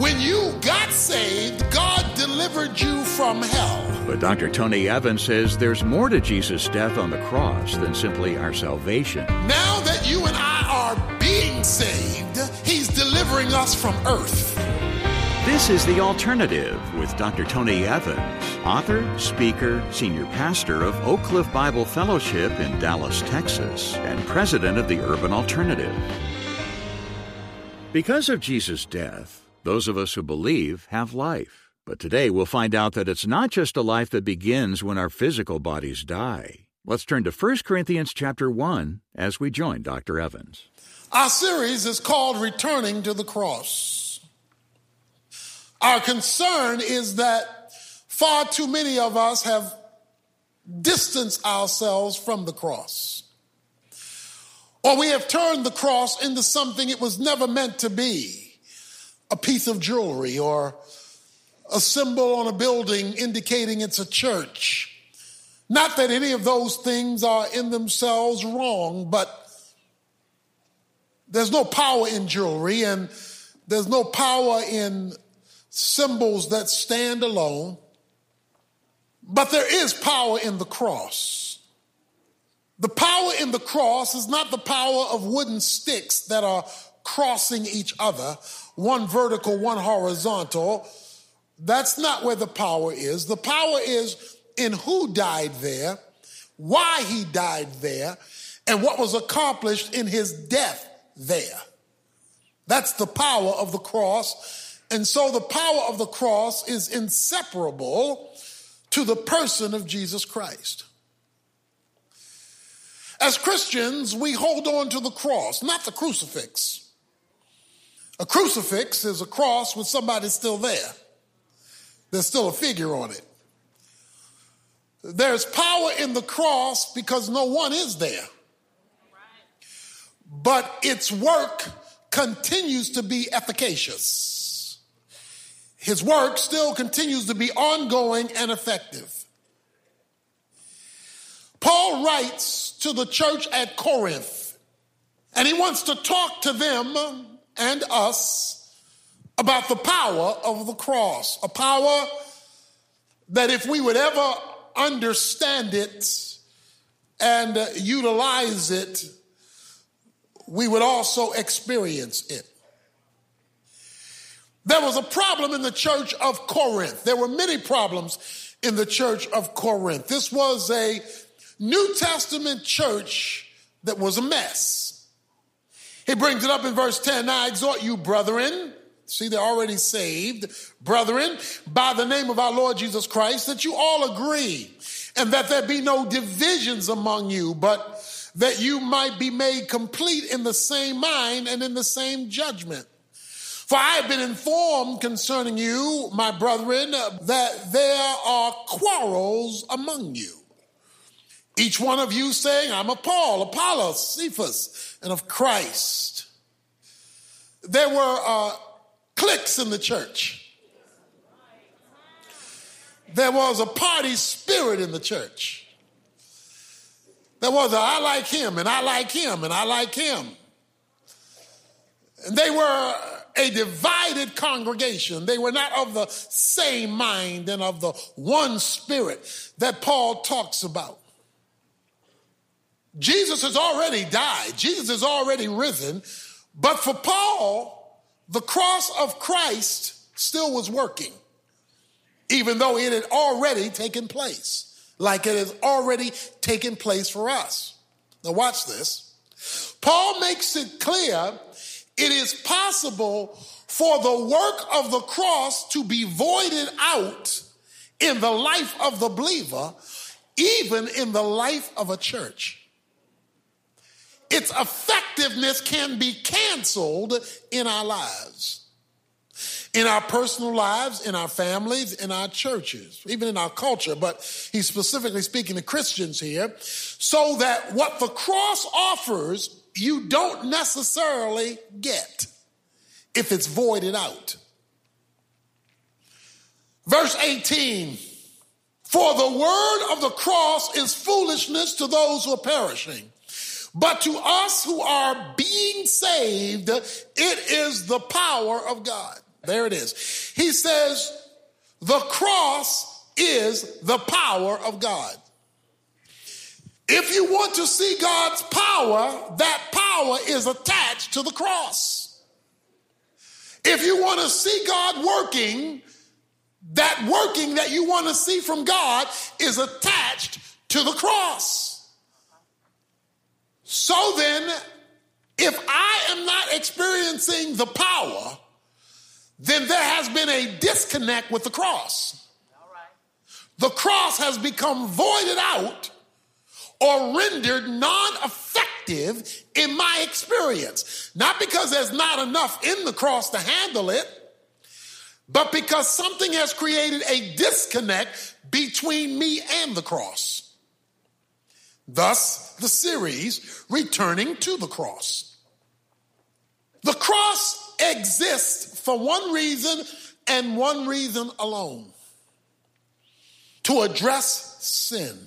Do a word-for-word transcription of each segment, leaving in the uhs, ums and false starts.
When you got saved, God delivered you from hell. But Doctor Tony Evans says there's more to Jesus' death on the cross than simply our salvation. Now that you and I are being saved, he's delivering us from earth. This is The Alternative with Doctor Tony Evans, author, speaker, senior pastor of Oak Cliff Bible Fellowship in Dallas, Texas, and president of the Urban Alternative. Because of Jesus' death, those of us who believe have life. But today we'll find out that it's not just a life that begins when our physical bodies die. Let's turn to First Corinthians chapter one as we join Doctor Evans. Our series is called Returning to the Cross. Our concern is that far too many of us have distanced ourselves from the cross. Or we have turned the cross into something it was never meant to be. A piece of jewelry or a symbol on a building indicating it's a church. Not that any of those things are in themselves wrong, but there's no power in jewelry and there's no power in symbols that stand alone. But there is power in the cross. The power in the cross is not the power of wooden sticks that are crossing each other, one vertical, one horizontal. That's not where the power is. The power is in who died there, why he died there, and what was accomplished in his death there. That's the power of the cross. And so the power of the cross is inseparable to the person of Jesus Christ. As Christians, we hold on to the cross, not the crucifix. A crucifix is a cross with somebody still there. There's still a figure on it. There's power in the cross because no one is there. But its work continues to be efficacious. His work still continues to be ongoing and effective. Paul writes to the church at Corinth, and he wants to talk to them and us about the power of the cross, a power that if we would ever understand it and utilize it, we would also experience it. There was a problem in the church of Corinth. There were many problems in the church of Corinth. This was a New Testament church that was a mess. He brings it up in verse ten. Now I exhort you, brethren, see they're already saved, brethren, by the name of our Lord Jesus Christ, that you all agree, and that there be no divisions among you, but that you might be made complete in the same mind and in the same judgment. For I have been informed concerning you, my brethren, that there are quarrels among you. Each one of you saying, I'm of Paul, Apollos, Cephas, and of Christ. There were uh, cliques in the church. There was a party spirit in the church. There was a I like him, and I like him, and I like him. And they were a divided congregation. They were not of the same mind and of the one spirit that Paul talks about. Jesus has already died. Jesus has already risen. But for Paul, the cross of Christ still was working, even though it had already taken place, like it has already taken place for us. Now watch this. Paul makes it clear it is possible for the work of the cross to be voided out in the life of the believer, even in the life of a church. Its effectiveness can be canceled in our lives, in our personal lives, in our families, in our churches, even in our culture. But he's specifically speaking to Christians here, so that what the cross offers, you don't necessarily get if it's voided out. Verse eighteen, for the word of the cross is foolishness to those who are perishing. But to us who are being saved, it is the power of God. There it is. He says, the cross is the power of God. If you want to see God's power, that power is attached to the cross. If you want to see God working, that working that you want to see from God is attached to the cross. So then, if I am not experiencing the power, then there has been a disconnect with the cross. All right. The cross has become voided out or rendered non-effective in my experience. Not because there's not enough in the cross to handle it, but because something has created a disconnect between me and the cross. Thus, the series, Returning to the Cross. The cross exists for one reason and one reason alone: to address sin.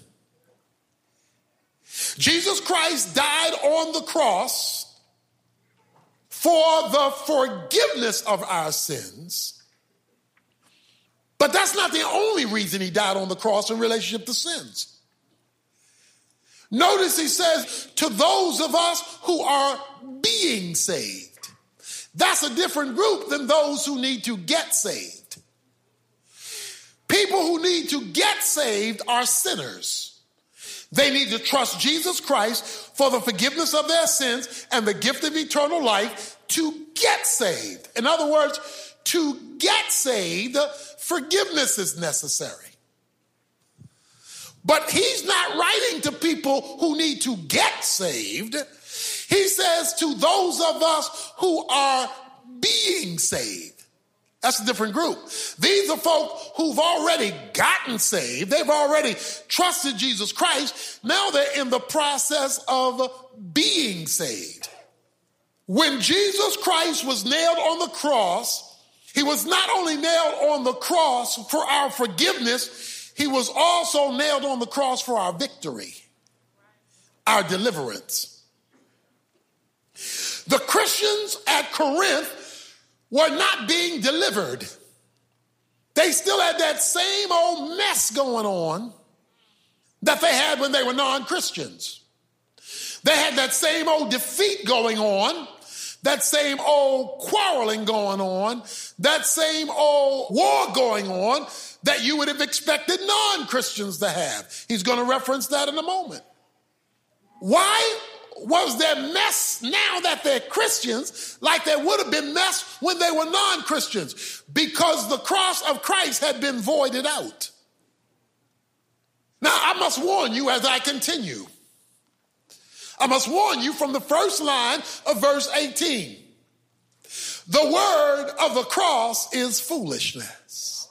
Jesus Christ died on the cross for the forgiveness of our sins. But that's not the only reason he died on the cross in relationship to sins. Notice he says, to those of us who are being saved. That's a different group than those who need to get saved. People who need to get saved are sinners. They need to trust Jesus Christ for the forgiveness of their sins and the gift of eternal life to get saved. In other words, to get saved, forgiveness is necessary. But he's not writing to people who need to get saved. He says to those of us who are being saved. That's a different group. These are folk who've already gotten saved. They've already trusted Jesus Christ. Now they're in the process of being saved. When Jesus Christ was nailed on the cross, he was not only nailed on the cross for our forgiveness, he was also nailed on the cross for our victory, our deliverance. The Christians at Corinth were not being delivered. They still had that same old mess going on that they had when they were non-Christians. They had that same old defeat going on, that same old quarreling going on, that same old war going on that you would have expected non-Christians to have. He's going to reference that in a moment. Why was there mess now that they're Christians like there would have been mess when they were non-Christians? Because the cross of Christ had been voided out. Now, I must warn you as I continue. I must warn you from the first line of verse eighteen. The word of the cross is foolishness.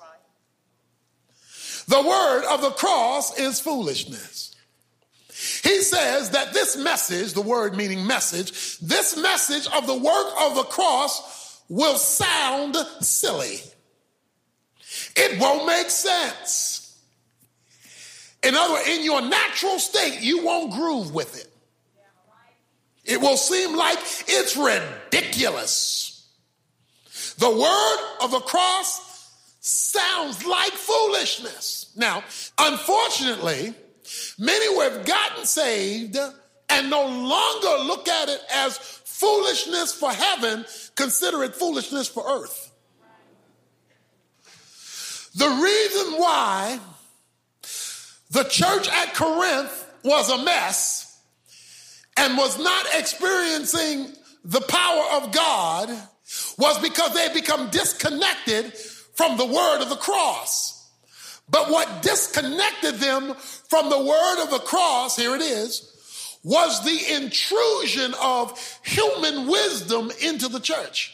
The word of the cross is foolishness. He says that this message, the word meaning message, this message of the work of the cross will sound silly. It won't make sense. In other words, in your natural state, you won't groove with it. It will seem like it's ridiculous. The word of the cross sounds like foolishness. Now, unfortunately, many who have gotten saved and no longer look at it as foolishness for heaven, consider it foolishness for earth. The reason why the church at Corinth was a mess and was not experiencing the power of God was because they had become disconnected from the word of the cross. But what disconnected them from the word of the cross, here it is, was the intrusion of human wisdom into the church.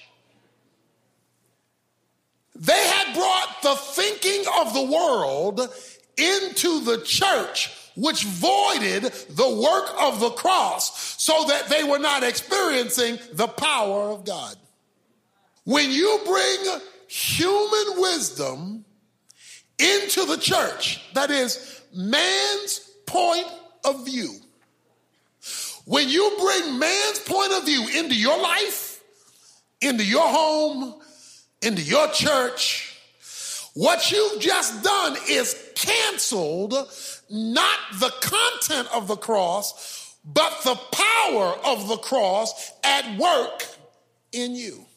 They had brought the thinking of the world into the church, which voided the work of the cross so that they were not experiencing the power of God. When you bring human wisdom into the church, that is man's point of view. When you bring man's point of view into your life, into your home, into your church, what you've just done is canceled not the content of the cross, but the power of the cross at work in you.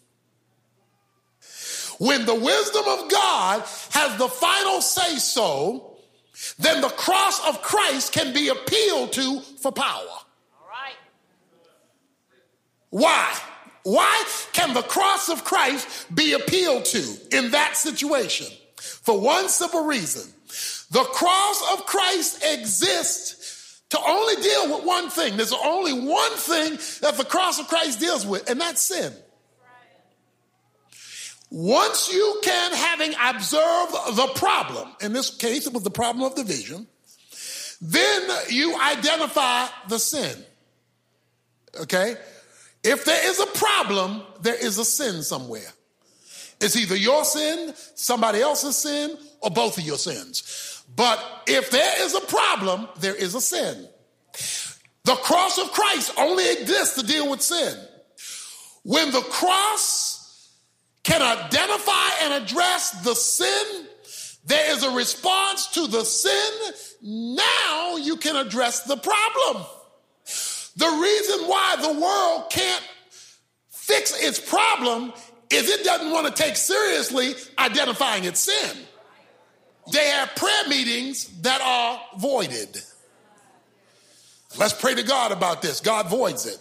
When the wisdom of God has the final say so, then the cross of Christ can be appealed to for power. All right. Why? Why can the cross of Christ be appealed to in that situation? For one simple reason. The cross of Christ exists to only deal with one thing. There's only one thing that the cross of Christ deals with, and that's sin. Once you can, having observed the problem, in this case it was the problem of division, then you identify the sin. Okay? If there is a problem, there is a sin somewhere. It's either your sin, somebody else's sin, or both of your sins. But if there is a problem, there is a sin. The cross of Christ only exists to deal with sin. When the cross can identify and address the sin, there is a response to the sin. Now you can address the problem. The reason why the world can't fix its problem is it doesn't want to take seriously identifying its sin. They have prayer meetings that are voided. Let's pray to God about this. God voids it.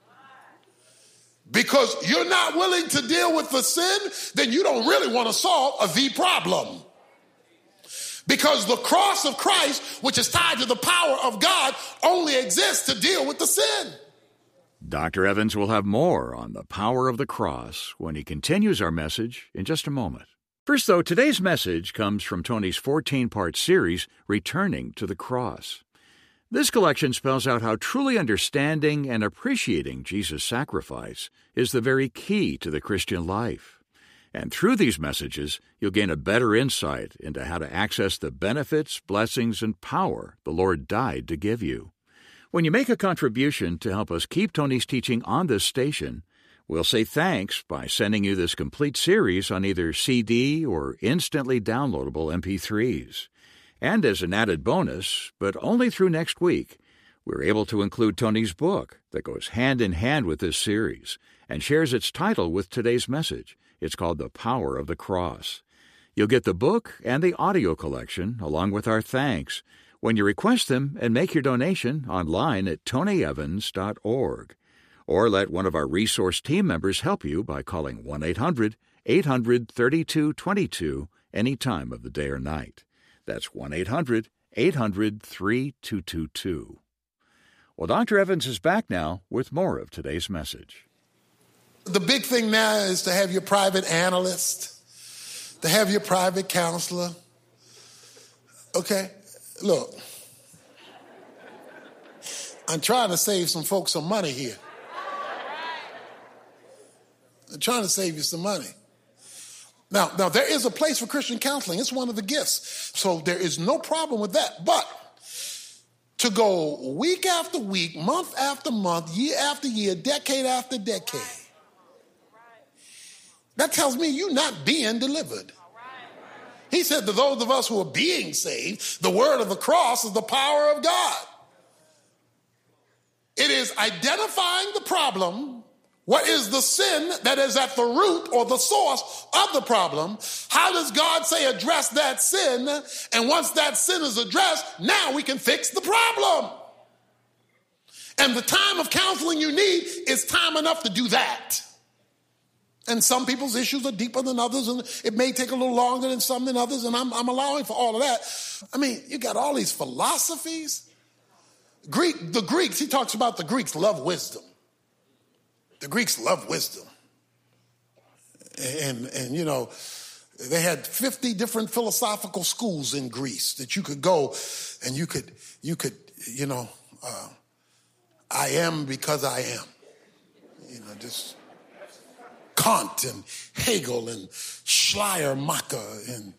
Because you're not willing to deal with the sin, then you don't really want to solve the problem. Because the cross of Christ, which is tied to the power of God, only exists to deal with the sin. Doctor Evans will have more on the power of the cross when he continues our message in just a moment. First, though, today's message comes from Tony's fourteen-part series, Returning to the Cross. This collection spells out how truly understanding and appreciating Jesus' sacrifice is the very key to the Christian life. And through these messages, you'll gain a better insight into how to access the benefits, blessings, and power the Lord died to give you. When you make a contribution to help us keep Tony's teaching on this station, we'll say thanks by sending you this complete series on either C D or instantly downloadable M P threes. And as an added bonus, but only through next week, we're able to include Tony's book that goes hand in hand with this series and shares its title with today's message. It's called The Power of the Cross. You'll get the book and the audio collection along with our thanks when you request them and make your donation online at tony evans dot org. Or let one of our resource team members help you by calling one eight hundred eight hundred thirty-two twenty-two any time of the day or night. That's one eight hundred eight hundred thirty-two twenty-two. Well, Doctor Evans is back now with more of today's message. The big thing now is to have your private analyst, to have your private counselor. Okay, look, I'm trying to save some folks some money here. I'm trying to save you some money. Now, now, there is a place for Christian counseling. It's one of the gifts. So there is no problem with that. But to go week after week, month after month, year after year, decade after decade, that tells me you're not being delivered. He said to those of us who are being saved, the word of the cross is the power of God. It is identifying the problem. What is the sin that is at the root or the source of the problem? How does God say address that sin? And once that sin is addressed, now we can fix the problem. And the time of counseling you need is time enough to do that. And some people's issues are deeper than others, and it may take a little longer than some than others, and I'm, I'm allowing for all of that. I mean, you got all these philosophies. Greek, the Greeks, he talks about the Greeks love wisdom. The Greeks love wisdom. And, and, you know, they had fifty different philosophical schools in Greece that you could go and you could, you could, you know, uh, I am because I am. You know, just Kant and Hegel and Schleiermacher and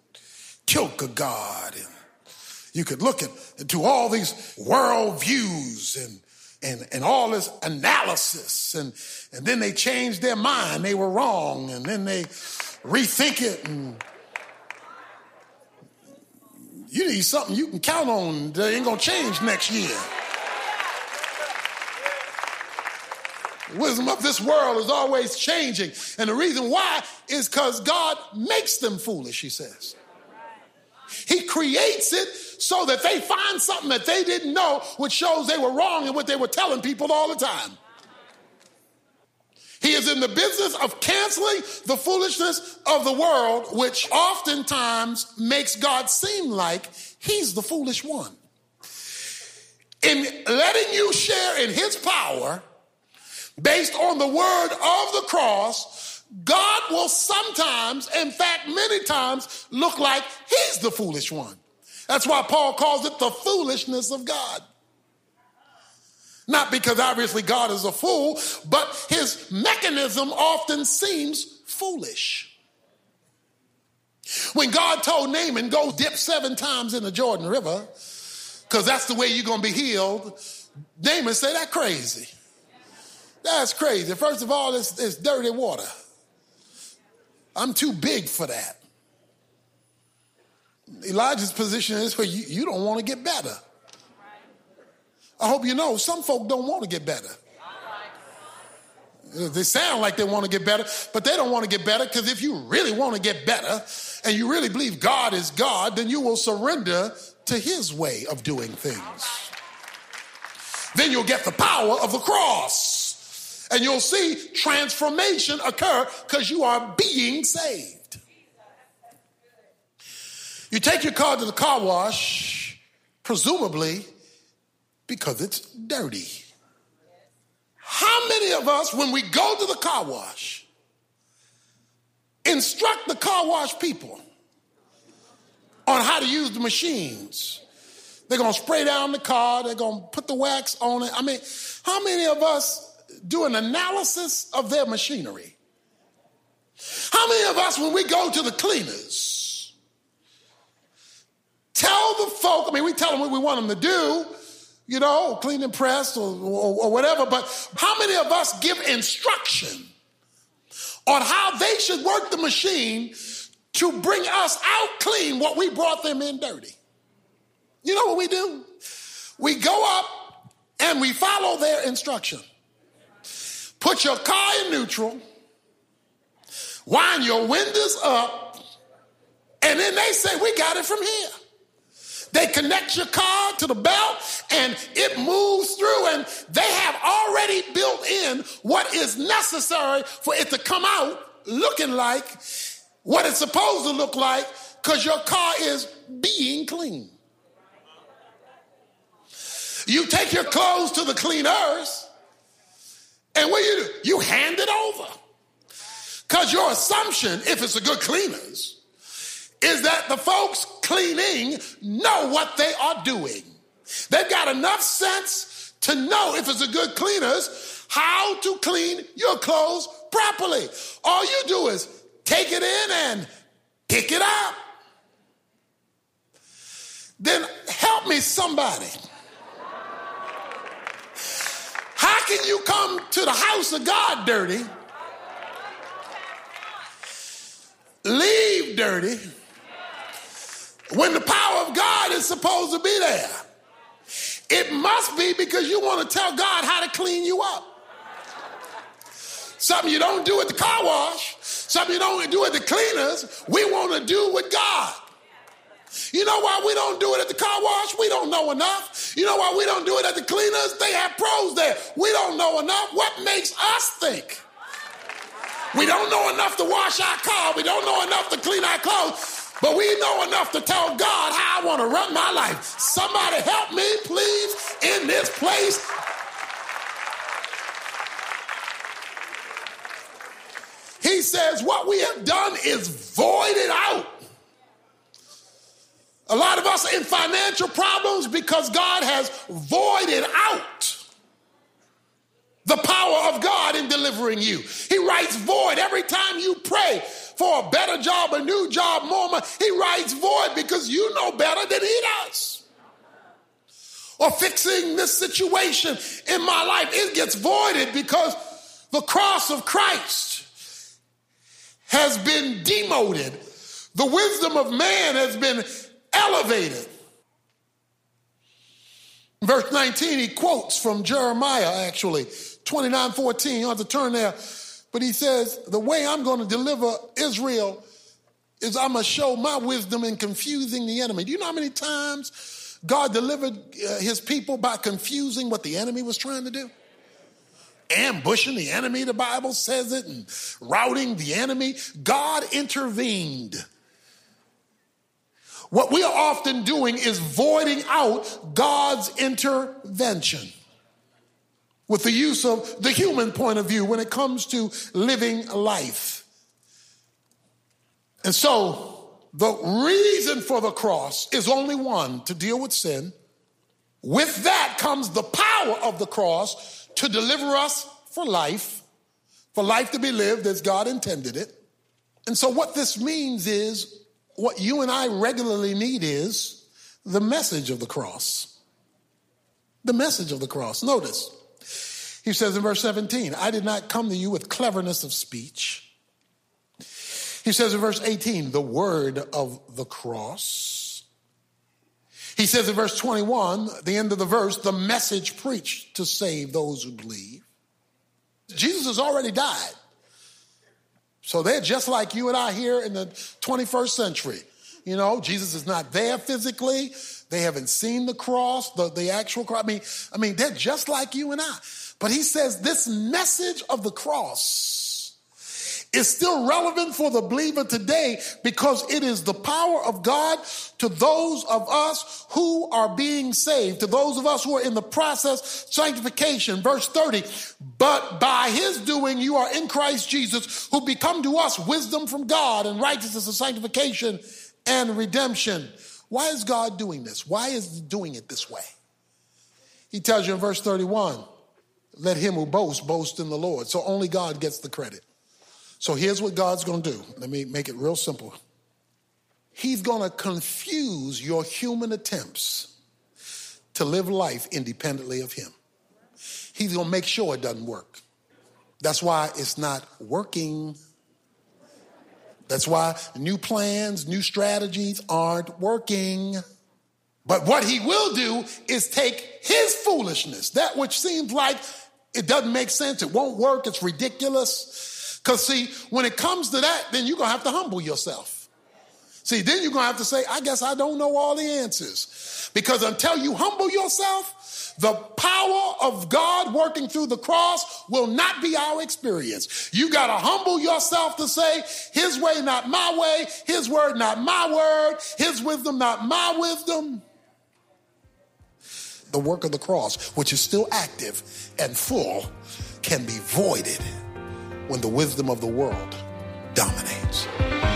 Kierkegaard. And you could look at, into all these world views and and, and all this analysis. And, and then they changed their mind. They were wrong. And then they rethink it. And you need something you can count on that ain't going to change next year. Wisdom of this world is always changing. And the reason why is because God makes them foolish, he says. He creates it so that they find something that they didn't know, which shows they were wrong in what they were telling people all the time. He is in the business of canceling the foolishness of the world, which oftentimes makes God seem like he's the foolish one. In letting you share in his power, based on the word of the cross, God will sometimes, in fact, many times, look like he's the foolish one. That's why Paul calls it the foolishness of God. Not because obviously God is a fool, but his mechanism often seems foolish. When God told Naaman, go dip seven times in the Jordan River, because that's the way you're going to be healed, Naaman said, that's crazy. That's crazy. First of all, it's, it's dirty water. I'm too big for that. Elijah's position is where you, you don't want to get better. I hope you know some folk don't want to get better. They sound like they want to get better, but they don't want to get better, because if you really want to get better and you really believe God is God, then you will surrender to his way of doing things. Then you'll get the power of the cross. And you'll see transformation occur because you are being saved. You take your car to the car wash, presumably because it's dirty. How many of us, when we go to the car wash, instruct the car wash people on how to use the machines? They're going to spray down the car. They're going to put the wax on it. I mean, how many of us do an analysis of their machinery? How many of us, when we go to the cleaners, tell the folk, I mean, we tell them what we want them to do, you know, clean and press or, or, or whatever, but how many of us give instruction on how they should work the machine to bring us out clean what we brought them in dirty? You know what we do? We go up and we follow their instruction. Put your car in neutral, wind your windows up, and then they say, we got it from here. They connect your car to the belt and it moves through, and they have already built in what is necessary for it to come out looking like what it's supposed to look like, because your car is being clean. You take your clothes to the cleaners, and what you do? You hand it over. Because your assumption, if it's a good cleaners, is that the folks cleaning know what they are doing. They've got enough sense to know, if it's a good cleaners, how to clean your clothes properly. All you do is take it in and pick it up. Then help me, somebody. How can you come to the house of God dirty, leave dirty, when the power of God is supposed to be there? It must be because you want to tell God how to clean you up. Something you don't do at the car wash, something you don't do at the cleaners, we want to do with God. You know why we don't do it at the car wash? We don't know enough. You know why we don't do it at the cleaners? They have pros there. We don't know enough. What makes us think? We don't know enough to wash our car. We don't know enough to clean our clothes. But we know enough to tell God how I want to run my life. Somebody help me, please, in this place. He says what we have done is voided out. A lot of us are in financial problems because God has voided out the power of God in delivering you. He writes void every time you pray for a better job, a new job, more money. He writes void because you know better than he does. or fixing this situation in my life. It gets voided because the cross of Christ has been demoted. The wisdom of man has been elevated. Verse nineteen, he quotes from Jeremiah, actually, twenty-nine fourteen. You have to turn there. But he says, the way I'm going to deliver Israel is I'm going to show my wisdom in confusing the enemy. Do you know how many times God delivered uh, his people by confusing what the enemy was trying to do? Ambushing the enemy, the Bible says it, and routing the enemy. God intervened. What we are often doing is voiding out God's intervention with the use of the human point of view when it comes to living life. And so the reason for the cross is only one: to deal with sin. With that comes the power of the cross to deliver us for life, for life to be lived as God intended it. And so what this means is, what you and I regularly need is the message of the cross. The message of the cross. Notice, he says in verse seventeen, I did not come to you with cleverness of speech. He says in verse eighteen, the word of the cross. He says in verse twenty-one, the end of the verse, the message preached to save those who believe. Jesus has already died. So they're just like you and I here in the twenty-first century. You know, Jesus is not there physically. They haven't seen the cross, the, the actual cross. I mean, I mean, they're just like you and I. But he says this message of the cross is still relevant for the believer today because it is the power of God to those of us who are being saved, to those of us who are in the process of sanctification. Verse thirty, but by his doing you are in Christ Jesus, who become to us wisdom from God and righteousness and sanctification and redemption. Why is God doing this? Why is he doing it this way? He tells you in verse thirty-one, let him who boasts boast in the Lord. So only God gets the credit. So here's what God's going to do. Let me make it real simple. He's going to confuse your human attempts to live life independently of him. He's going to make sure it doesn't work. That's why it's not working. That's why new plans, new strategies aren't working. But what he will do is take his foolishness, that which seems like it doesn't make sense, it won't work, it's ridiculous. Because, see, when it comes to that, then you're going to have to humble yourself. See, then you're going to have to say, I guess I don't know all the answers. Because until you humble yourself, the power of God working through the cross will not be our experience. You got to humble yourself to say, his way, not my way, his word, not my word, his wisdom, not my wisdom. The work of the cross, which is still active and full, can be voided when the wisdom of the world dominates.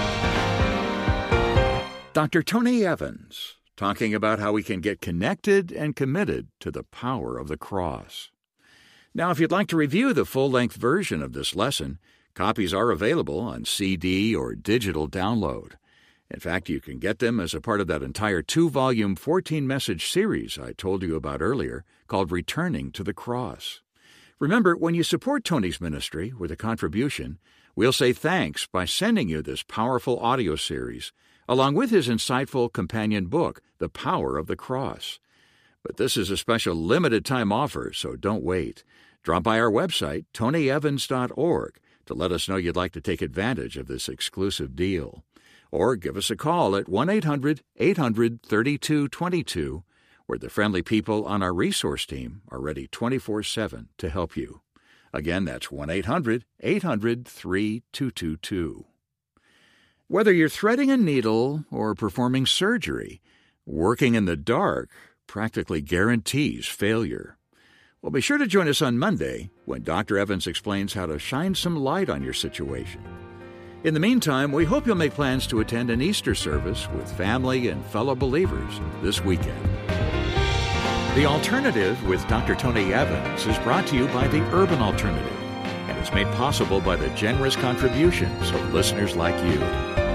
Doctor Tony Evans, talking about how we can get connected and committed to the power of the cross. Now, if you'd like to review the full-length version of this lesson, copies are available on C D or digital download. In fact, you can get them as a part of that entire two-volume, fourteen-message series I told you about earlier, called Returning to the Cross. Remember, when you support Tony's ministry with a contribution, we'll say thanks by sending you this powerful audio series, along with his insightful companion book, The Power of the Cross. But this is a special limited-time offer, so don't wait. Drop by our website, tony evans dot org, to let us know you'd like to take advantage of this exclusive deal. Or give us a call at one eight hundred eight hundred thirty-two twenty-two, where the friendly people on our resource team are ready twenty-four seven to help you. Again, that's one eight hundred eight hundred three two two two. Whether you're threading a needle or performing surgery, working in the dark practically guarantees failure. Well, be sure to join us on Monday when Doctor Evans explains how to shine some light on your situation. In the meantime, we hope you'll make plans to attend an Easter service with family and fellow believers this weekend. The Alternative with Doctor Tony Evans is brought to you by the Urban Alternative and is made possible by the generous contributions of listeners like you.